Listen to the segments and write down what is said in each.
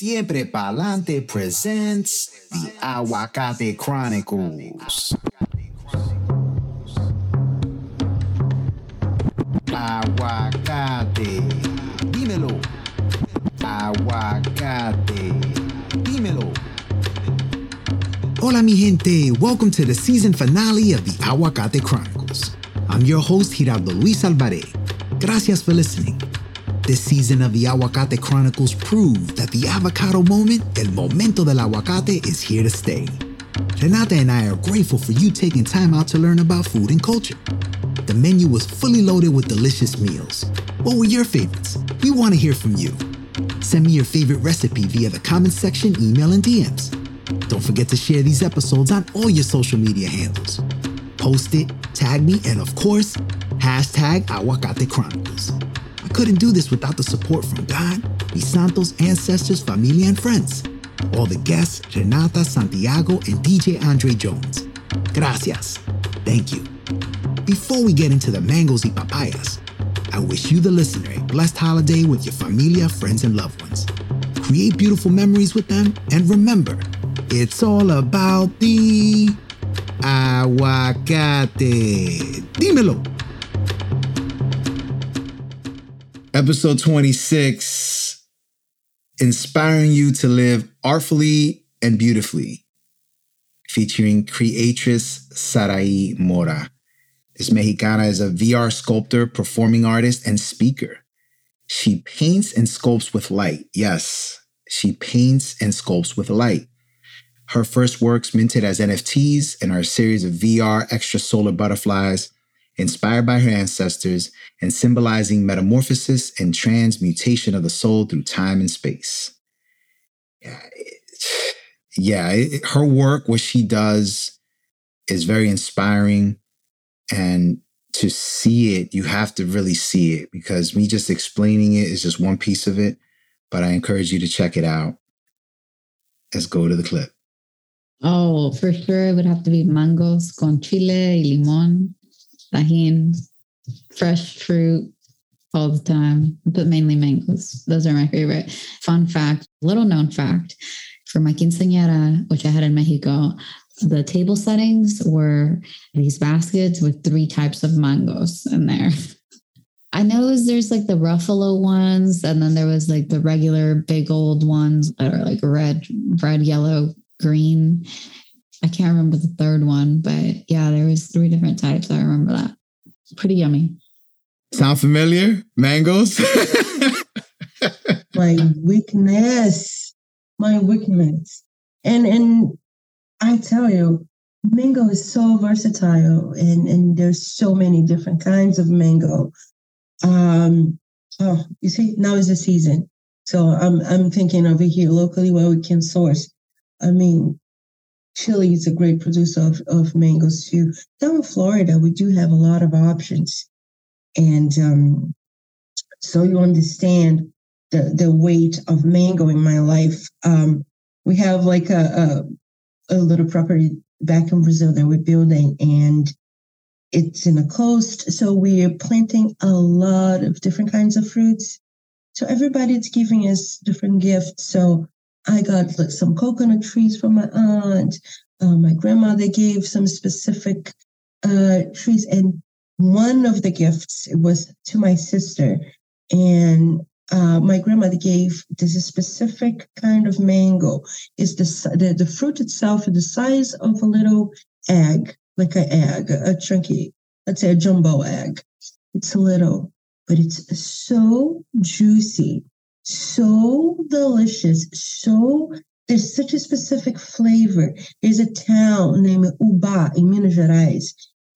Siempre Pa'lante presents the Aguacate Chronicles. Aguacate, dímelo. Aguacate, dímelo. Hola mi gente, welcome to the season finale of the Aguacate Chronicles. I'm your host Gerardo Luis Alvarez. Gracias for listening. This season of the Aguacate Chronicles proved that the avocado moment, el momento del aguacate, is here to stay. Renata and I are grateful for you taking time out to learn about food and culture. The menu was fully loaded with delicious meals. What were your favorites? We want to hear from you. Send me your favorite recipe via the comments section, email, and DMs. Don't forget to share these episodes on all your social media handles. Post it, tag me, and of course, hashtag Aguacate Chronicles. I couldn't do this without the support from God, mis santos, ancestors, familia, and friends. All the guests, Renata, Santiago, and DJ Andre Jones. Gracias. Thank you. Before we get into the mangoes y papayas, I wish you, the listener, a blessed holiday with your familia, friends, and loved ones. Create beautiful memories with them, and remember, it's all about the aguacate. Dímelo. Episode 26, inspiring you to live artfully and beautifully, featuring creatress Sarai Mora. This Mexicana is a VR sculptor, performing artist, and speaker. She paints and sculpts with light. Yes, she paints and sculpts with light. Her first works minted as NFTs and are a series of VR extrasolar butterflies inspired by her ancestors and symbolizing metamorphosis and transmutation of the soul through time and space. Her work, what she does, is very inspiring. And to see it, you have to really see it, because me just explaining it is just one piece of it. But I encourage you to check it out. Let's go to the clip. Oh, for sure, it would have to be mangoes con chile y limón, tajín, fresh fruit all the time, but mainly mangoes. Those are my favorite. Fun fact, little known fact, for my quinceañera, which I had in Mexico, the table settings were these baskets with 3 types of mangoes in there. I know there's like the Ruffalo ones, and then there was like the regular big old ones that are like red, yellow, green. I can't remember the third one, but yeah, there was 3 different types. I remember that. Pretty yummy. Sound familiar? Mangoes? My weakness. And I tell you, mango is so versatile, and there's so many different kinds of mango. You see, now is the season. So I'm thinking over here locally where we can source. I mean, Chile is a great producer of mangoes too. Down in Florida, we do have a lot of options. And so you understand the weight of mango in my life. We have like a little property back in Brazil that we're building, and it's in the coast. So we're planting a lot of different kinds of fruits. So everybody's giving us different gifts. So I got like some coconut trees from my aunt. My grandmother gave some specific trees, and one of the gifts was to my sister. And my grandmother gave this specific kind of mango. It's the fruit itself is the size of a little egg, like an egg, a chunky, let's say a jumbo egg. It's little, but it's so juicy, so delicious, there's such a specific flavor. There's a town named Ubá in Minas Gerais,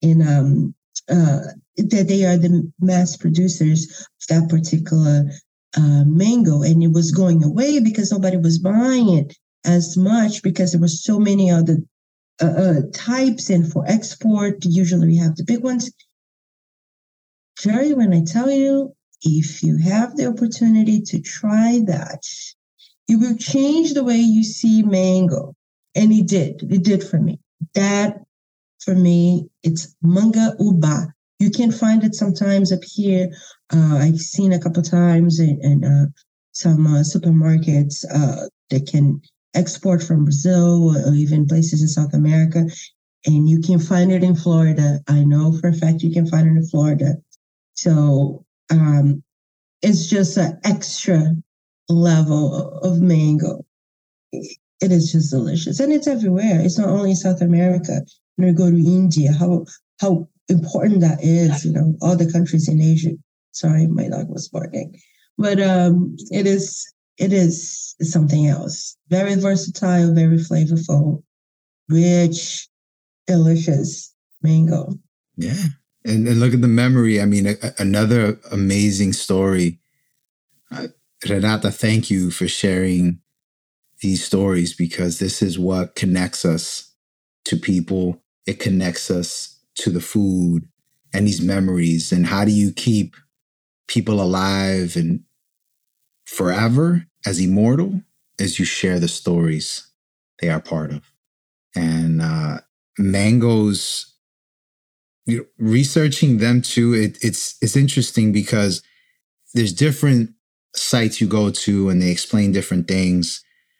that they are the mass producers of that particular mango, and it was going away because nobody was buying it as much because there were so many other types, and for export, usually we have the big ones. Jerry, when I tell you, if you have the opportunity to try that, it will change the way you see mango. And it did for me. That, for me, it's manga ubá. You can find it sometimes up here. I've seen a couple times in some supermarkets. that can export from Brazil or even places in South America. And you can find it in Florida. I know for a fact you can find it in Florida. So it's just an extra level of mango. It is just delicious. And it's everywhere. It's not only in South America. When you go to India, how important that is, all the countries in Asia. Sorry, my dog was barking. But it is something else. Very versatile, very flavorful, rich, delicious mango. Yeah. And look at the memory. I mean, another amazing story. Renata, thank you for sharing these stories, because this is what connects us to people. It connects us to the food and these memories. And how do you keep people alive and forever as immortal? As you share the stories they are part of. And mangoes, researching them too, it's interesting because there's different sites you go to and they explain different things.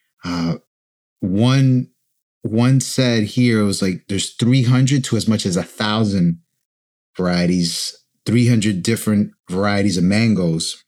One said here, it was like there's 300 to as much as 1,000 varieties, 300 different varieties of mangoes.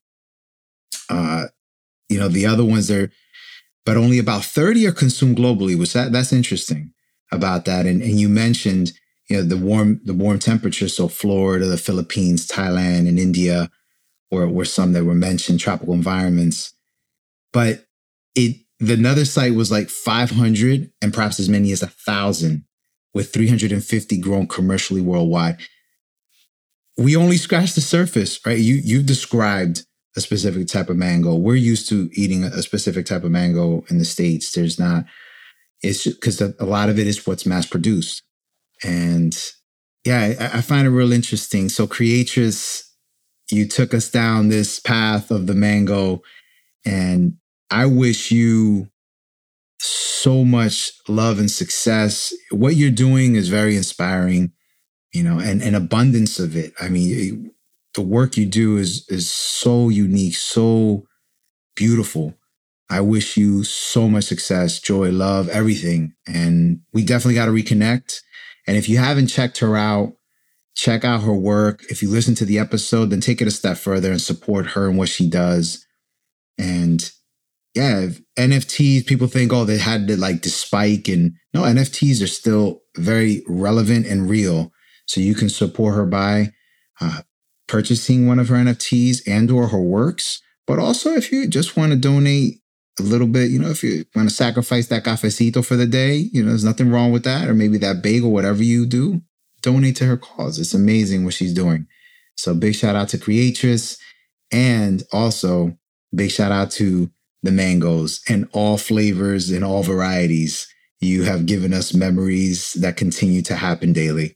The other ones but only about 30 are consumed globally, which that's interesting about that. And you mentioned, the warm temperatures. So Florida, the Philippines, Thailand, and India were some that were mentioned, tropical environments. But another site was like 500 and perhaps as many as 1,000, with 350 grown commercially worldwide. We only scratched the surface, right? You've described a specific type of mango. We're used to eating a specific type of mango in the States. It's just because a lot of it is what's mass produced. And yeah, I find it real interesting. So Creatress, you took us down this path of the mango, and I wish you so much love and success. What you're doing is very inspiring, and an abundance of it. I mean, the work you do is so unique, so beautiful. I wish you so much success, joy, love, everything. And we definitely got to reconnect. And if you haven't checked her out, check out her work. If you listen to the episode, then take it a step further and support her and what she does. And yeah, NFTs, people think, they had the spike. And no, NFTs are still very relevant and real. So you can support her by purchasing one of her NFTs and or her works. But also, if you just want to donate a little bit, if you want to sacrifice that cafecito for the day, there's nothing wrong with that. Or maybe that bagel, whatever you do, donate to her cause. It's amazing what she's doing. So big shout out to Creatress, and also big shout out to the mangoes and all flavors and all varieties. You have given us memories that continue to happen daily.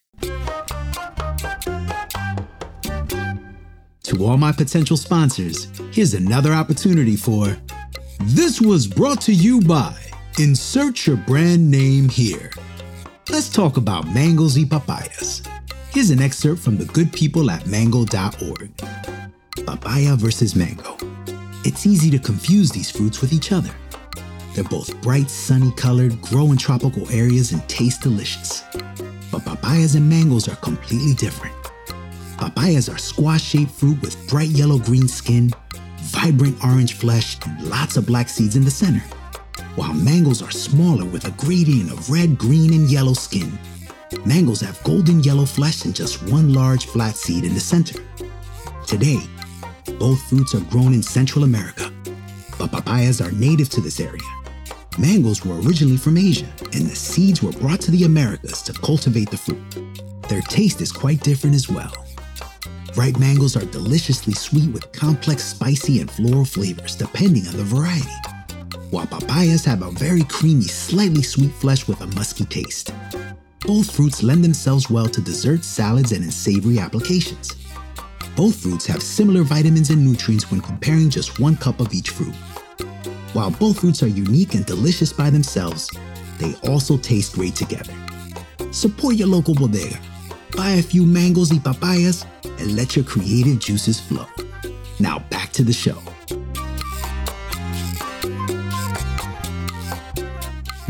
To all my potential sponsors, here's another opportunity for This was brought to you by Insert Your Brand Name Here. Let's talk about mangoes y papayas. Here's an excerpt from the good people at mango.org. Papaya versus mango. It's easy to confuse these fruits with each other. They're both bright, sunny colored, grow in tropical areas, and taste delicious. But papayas and mangoes are completely different. Papayas are squash-shaped fruit with bright yellow-green skin, vibrant orange flesh, and lots of black seeds in the center, while mangoes are smaller with a gradient of red, green, and yellow skin. Mangoes have golden yellow flesh and just one large flat seed in the center. Today, both fruits are grown in Central America, but papayas are native to this area. Mangoes were originally from Asia, and the seeds were brought to the Americas to cultivate the fruit. Their taste is quite different as well. Ripe mangoes are deliciously sweet with complex spicy and floral flavors depending on the variety, while papayas have a very creamy, slightly sweet flesh with a musky taste. Both fruits lend themselves well to desserts, salads, and in savory applications. Both fruits have similar vitamins and nutrients when comparing just 1 cup of each fruit. While both fruits are unique and delicious by themselves, they also taste great together. Support your local bodega. Buy a few mangoes y papayas and let your creative juices flow. Now back to the show.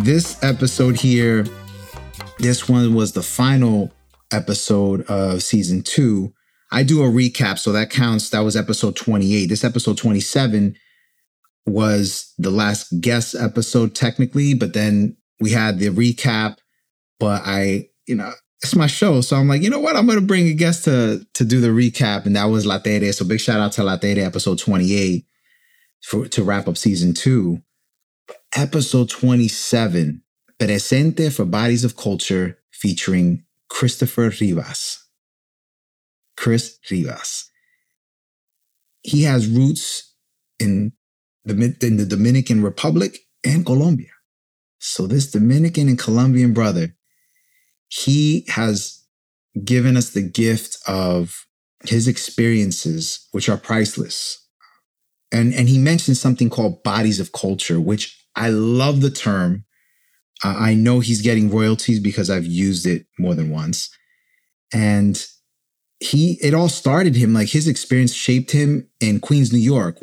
this episode here, this one was the final episode of season 2. I do a recap, so that counts. That was episode 28. This episode 27 was the last guest episode technically, but then we had the recap. But it's my show, so I'm like, you know what? I'm going to bring a guest to do the recap, and that was Latere. So big shout out to Latere, episode 28, to wrap up season 2. Episode 27, Presente for Bodies of Culture, featuring Christopher Rivas. Chris Rivas. He has roots in the Dominican Republic and Colombia. So this Dominican and Colombian brother, he has given us the gift of his experiences, which are priceless. And he mentioned something called Bodies of Culture, which I love the term. I know he's getting royalties because I've used it more than once. And it all started him, like his experience shaped him in Queens, New York,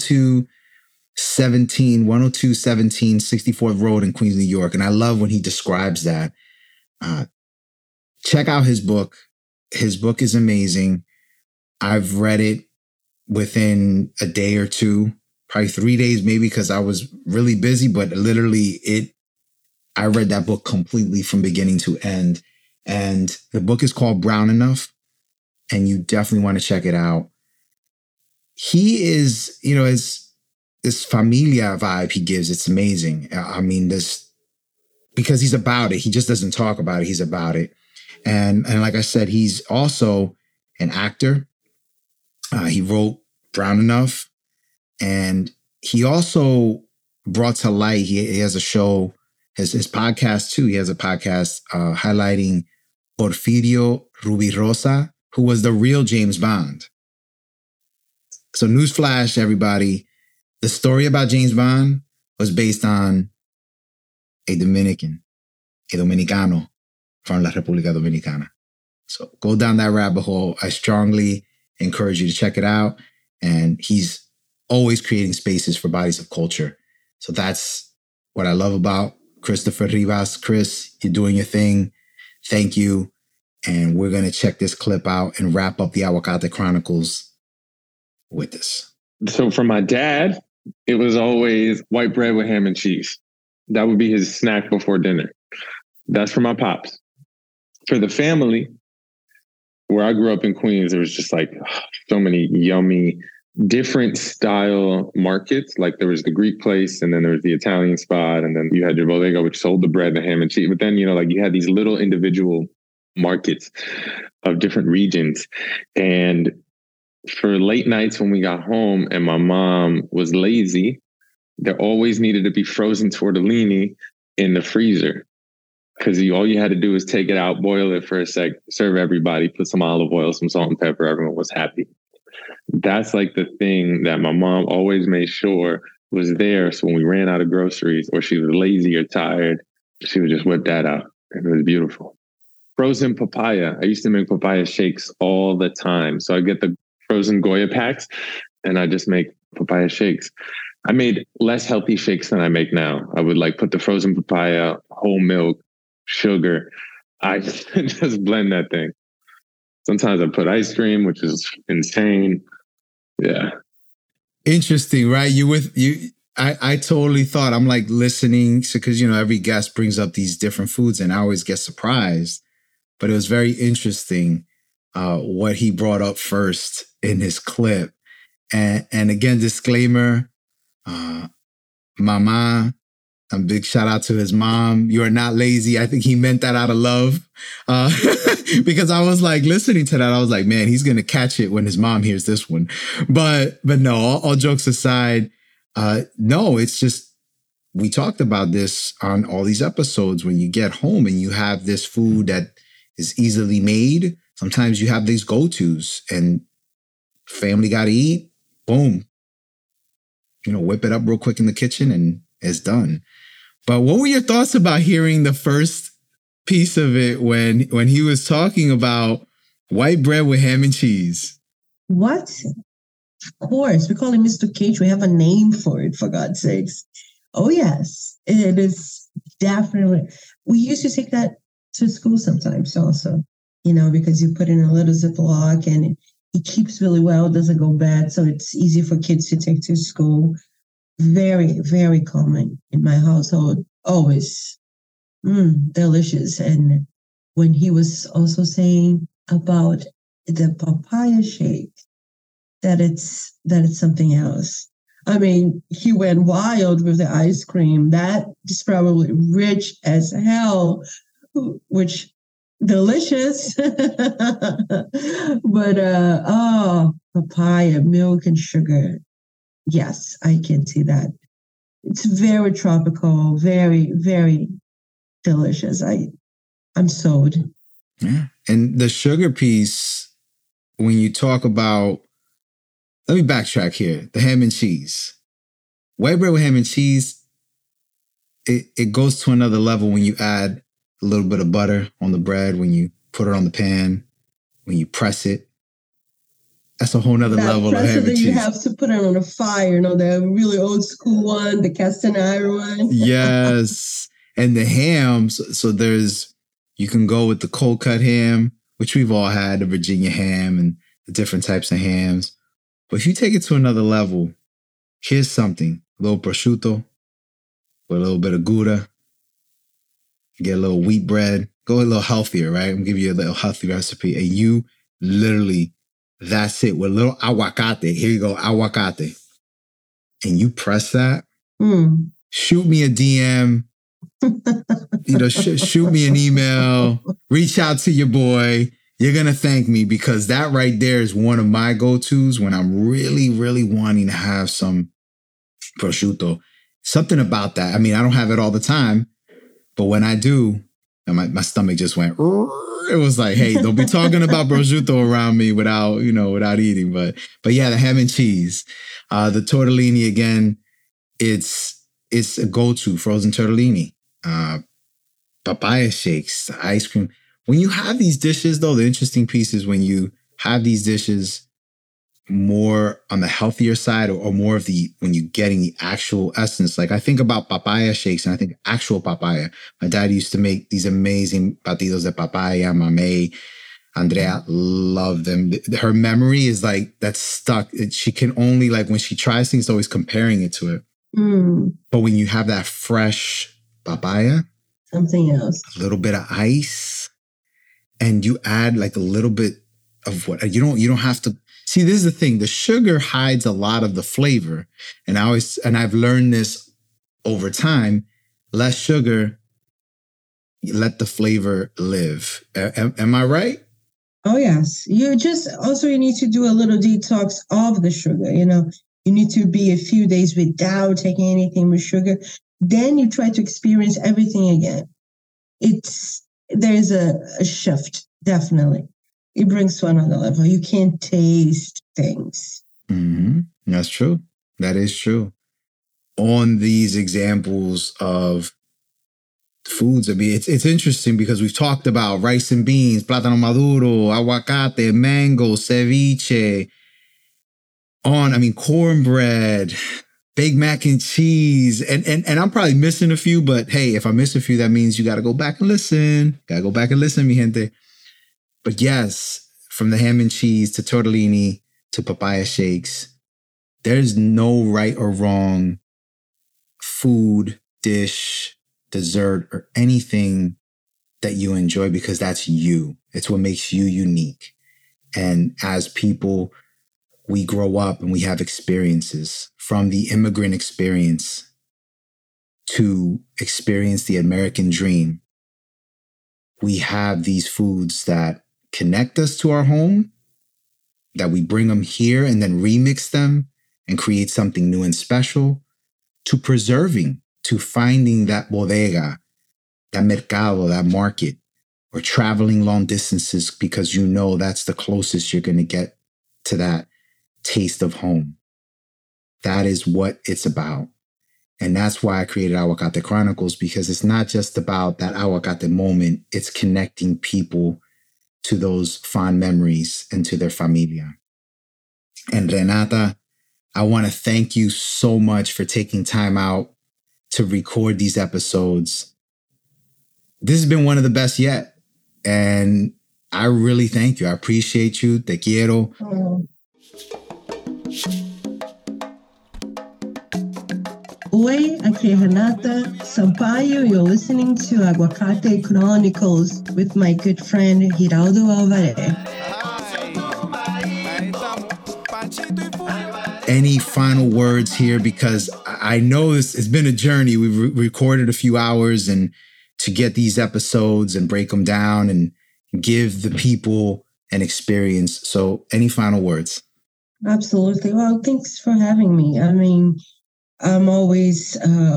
10217 64th Road in Queens, New York. And I love when he describes that. Check out his book. His book is amazing. I've read it within a day or two, probably 3 days, maybe, because I was really busy, but literally I read that book completely from beginning to end. And the book is called Brown Enough, and you definitely want to check it out. He is, this familia vibe he gives, it's amazing. I mean, because he's about it. He just doesn't talk about it. He's about it. And like I said, he's also an actor. He wrote Brown Enough. And he also brought to light, he has a show, his podcast too. He has a podcast highlighting Porfirio Rubirosa, who was the real James Bond. So newsflash, everybody, the story about James Bond was based on a Dominicano from La República Dominicana. So go down that rabbit hole. I strongly encourage you to check it out. And he's always creating spaces for bodies of culture. So that's what I love about Christopher Rivas. Chris, you're doing your thing. Thank you. And we're going to check this clip out and wrap up the Aguacate Chronicles with this. So for my dad, it was always white bread with ham and cheese. That would be his snack before dinner. That's for my pops. For the family, where I grew up in Queens, there was just like so many yummy, different style markets. Like there was the Greek place, and then there was the Italian spot, and then you had your bodega, which sold the bread, the ham and cheese. But then, you had these little individual markets of different regions. And for late nights when we got home and my mom was lazy, there always needed to be frozen tortellini in the freezer. Because all you had to do was take it out, boil it for a sec, serve everybody, put some olive oil, some salt and pepper, everyone was happy. That's like the thing that my mom always made sure was there. So when we ran out of groceries or she was lazy or tired, she would just whip that out. And it was beautiful. Frozen papaya. I used to make papaya shakes all the time. So I get the frozen Goya packs and I just make papaya shakes. I made less healthy shakes than I make now. I would put the frozen papaya, whole milk, sugar. I just blend that thing. Sometimes I put ice cream, which is insane. Yeah. Interesting, right? I totally thought, I'm like listening, because, every guest brings up these different foods and I always get surprised. But it was very interesting what he brought up first in his clip. And again, disclaimer, Mama, a big shout out to his mom. You are not lazy. I think he meant that out of love. Because I was like listening to that. I was like, man, he's going to catch it when his mom hears this one. But no, all jokes aside, no, it's just, we talked about this on all these episodes. When you get home and you have this food that is easily made, sometimes you have these go-tos and family got to eat, boom, whip it up real quick in the kitchen and it's done. But what were your thoughts about hearing the first piece of it when he was talking about white bread with ham and cheese? What? Of course. We call him Mr. Cage. We have a name for it, for God's sakes. Oh, yes. It is definitely. We used to take that to school sometimes also, because you put in a little Ziploc and it keeps really well, doesn't go bad. So it's easy for kids to take to school. Very, very common in my household. Always delicious. And when he was also saying about the papaya shake, that it's something else. I mean, he went wild with the ice cream. That is probably rich as hell, which delicious. But papaya, milk and sugar. Yes, I can see that. It's very tropical, very, very delicious. I'm sold. Yeah. And the sugar piece, when you talk about, let me backtrack here. The ham and cheese. White bread with ham and cheese, it goes to another level when you add a little bit of butter on the bread, when you put it on the pan, when you press it. That's a whole nother level of ham and cheese. You have to put it on a fire, the really old school one, the cast iron one. Yes. And the hams, so you can go with the cold cut ham, which we've all had, the Virginia ham and the different types of hams. But if you take it to another level, here's something. A little prosciutto with a little bit of Gouda. Get a little wheat bread. Go a little healthier, right? I'm going to give you a little healthy recipe. And you literally, that's it. With a little aguacate. Here you go, aguacate. And you press that. Shoot me a DM. Shoot me an email. Reach out to your boy. You're going to thank me, because that right there is one of my go-tos when I'm really, really wanting to have some prosciutto. Something about that. I mean, I don't have it all the time, but when I do, my stomach just went, it was like, hey, don't be talking about prosciutto around me without eating. But yeah, the ham and cheese, the tortellini, again, it's a go-to, frozen tortellini, papaya shakes, ice cream. When you have these dishes, though, the interesting piece is when you have these dishes more on the healthier side, or more of when you're getting the actual essence. Like I think about papaya shakes and I think actual papaya. My dad used to make these amazing batidos de papaya, mamey. Andrea loved them. Her memory is like, that's stuck. She can only, like when she tries things, always comparing it to it. But when you have that fresh papaya, something else, a little bit of ice, and you add like a little bit of what you don't have to see. This is the thing. The sugar hides a lot of the flavor. And I've learned this over time. Less sugar, let the flavor live. Am I right? Oh, yes. You need to do a little detox of the sugar. You need to be a few days without taking anything with sugar. Then you try to experience everything again. There's a shift, definitely. It brings to another level. You can taste things. Mm-hmm. That's true. That is true. On these examples of foods, I mean, it's interesting because we've talked about rice and beans, plátano maduro, aguacate, mango, ceviche, cornbread, baked mac and cheese. And I'm probably missing a few, but hey, if I miss a few, that means you got to go back and listen. Mi gente. But yes, from the ham and cheese to tortellini to papaya shakes, there's no right or wrong food, dish, dessert, or anything that you enjoy, because that's you. It's what makes you unique. And as people, we grow up and we have experiences, from the immigrant experience to experience the American dream. We have these foods that connect us to our home, that we bring them here and then remix them and create something new and special, to preserving, to finding that bodega, that mercado, that market, or traveling long distances because that's the closest you're going to get to that taste of home. That is what it's about. And that's why I created Aguacate Chronicles, because it's not just about that aguacate moment. It's connecting people to those fond memories and to their familia. And Renata, I want to thank you so much for taking time out to record these episodes. this has been one of the best yet. And I really thank you. I appreciate you. Te quiero. Oi, aqui é Renata Sampaio. You're listening to Aguacate Chronicles with my good friend Giraldo Alvarez. Any final words here? Because I know it's been a journey. We've recorded a few hours and to get these episodes and break them down and give the people an experience. So any final words? Absolutely. Well, thanks for having me. I mean, I'm always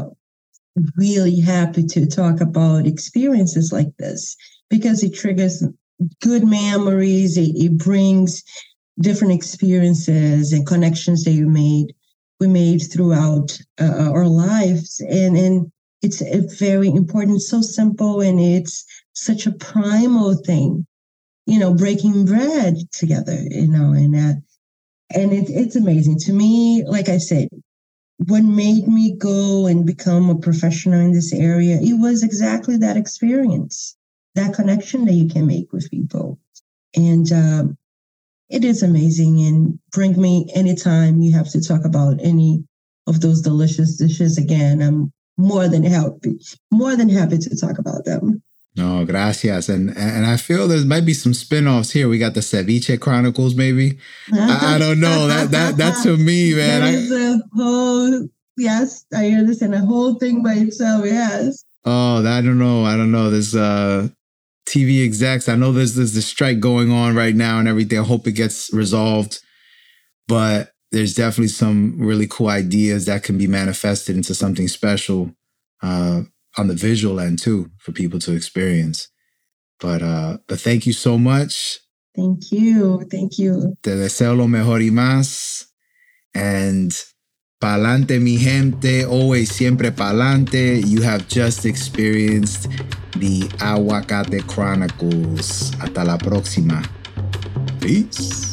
really happy to talk about experiences like this because it triggers good memories. It brings different experiences and connections that we made throughout our lives. And it's a very important, so simple, and it's such a primal thing, breaking bread together, and it's amazing to me. Like I said, what made me go and become a professional in this area, it was exactly that experience, that connection that you can make with people. And it is amazing. And bring me anytime you have to talk about any of those delicious dishes again. I'm more than happy to talk about them. No, gracias. And I feel there might be some spinoffs here. We got the Ceviche Chronicles, maybe. I don't know. That's to me, man. That is a whole, yes, I understand, a whole thing by itself, yes. Oh, I don't know. There's TV execs. I know there's the strike going on right now and everything. I hope it gets resolved. But there's definitely some really cool ideas that can be manifested into something special on the visual end too, for people to experience. But thank you so much. Thank you. Te deseo lo mejor y más. And pa'lante, mi gente. Always, siempre pa'lante. You have just experienced the Aguacate Chronicles. Hasta la próxima. Peace.